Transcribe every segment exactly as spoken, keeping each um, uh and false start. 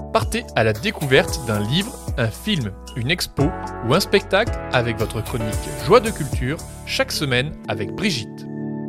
Partez à la découverte d'un livre, un film, une expo ou un spectacle avec votre chronique Joie de culture chaque semaine avec Brigitte.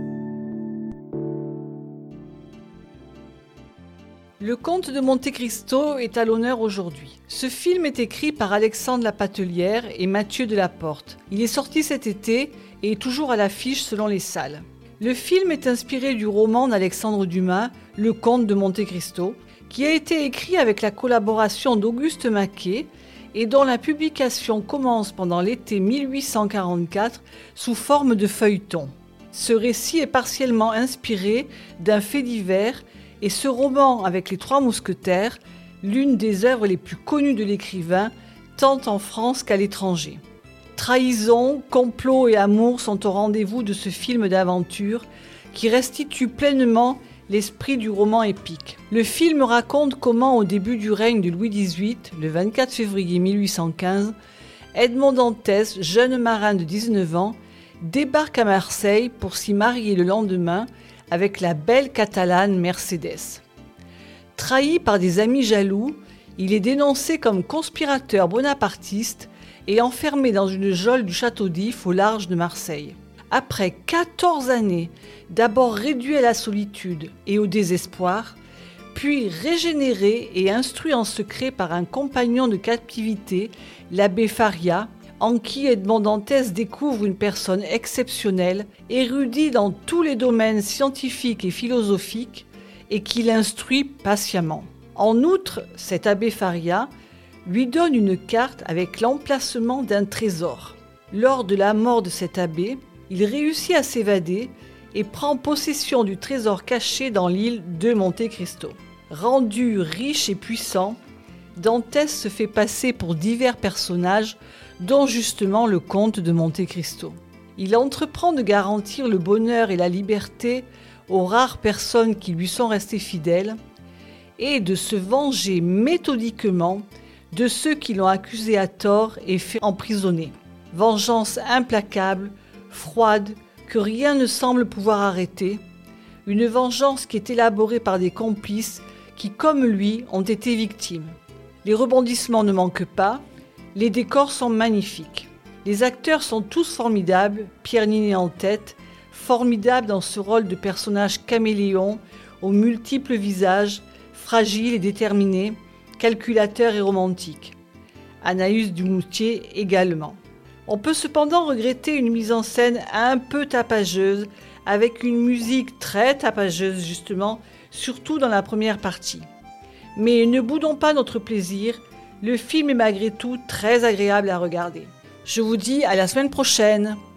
Le Comte de Monte Cristo est à l'honneur aujourd'hui. Ce film est écrit par Alexandre Lapatelière et Mathieu Delaporte. Il est sorti cet été et est toujours à l'affiche selon les salles. Le film est inspiré du roman d'Alexandre Dumas, Le Comte de Monte Cristo, qui a été écrit avec la collaboration d'Auguste Maquet et dont la publication commence pendant l'été mille huit cent quarante-quatre sous forme de feuilleton. Ce récit est partiellement inspiré d'un fait divers et ce roman avec les Trois Mousquetaires, l'une des œuvres les plus connues de l'écrivain, tant en France qu'à l'étranger. Trahison, complot et amour sont au rendez-vous de ce film d'aventure qui restitue pleinement l'esprit du roman épique. Le film raconte comment, au début du règne de Louis dix-huit, le vingt-quatre février mille huit cent quinze, Edmond Dantès, jeune marin de dix-neuf ans, débarque à Marseille pour s'y marier le lendemain avec la belle catalane Mercedes. Trahi par des amis jaloux, il est dénoncé comme conspirateur bonapartiste et enfermé dans une geôle du château d'If au large de Marseille. Après quatorze années, d'abord réduit à la solitude et au désespoir, puis régénéré et instruit en secret par un compagnon de captivité, l'abbé Faria, en qui Edmond Dantès découvre une personne exceptionnelle, érudit dans tous les domaines scientifiques et philosophiques, et qui l'instruit patiemment. En outre, cet abbé Faria lui donne une carte avec l'emplacement d'un trésor. Lors de la mort de cet abbé, il réussit à s'évader et prend possession du trésor caché dans l'île de Monte Cristo. Rendu riche et puissant, Dantès se fait passer pour divers personnages, dont justement le comte de Monte Cristo. Il entreprend de garantir le bonheur et la liberté aux rares personnes qui lui sont restées fidèles et de se venger méthodiquement de ceux qui l'ont accusé à tort et fait emprisonner. Vengeance implacable, froide, que rien ne semble pouvoir arrêter, une vengeance qui est élaborée par des complices qui, comme lui, ont été victimes. Les rebondissements ne manquent pas, les décors sont magnifiques. Les acteurs sont tous formidables, Pierre Ninet en tête, formidable dans ce rôle de personnage caméléon, aux multiples visages, fragile et déterminé, calculateur et romantique. Anaïs Dumoutier également. On peut cependant regretter une mise en scène un peu tapageuse, avec une musique très tapageuse justement, surtout dans la première partie. Mais ne boudons pas notre plaisir, le film est malgré tout très agréable à regarder. Je vous dis à la semaine prochaine.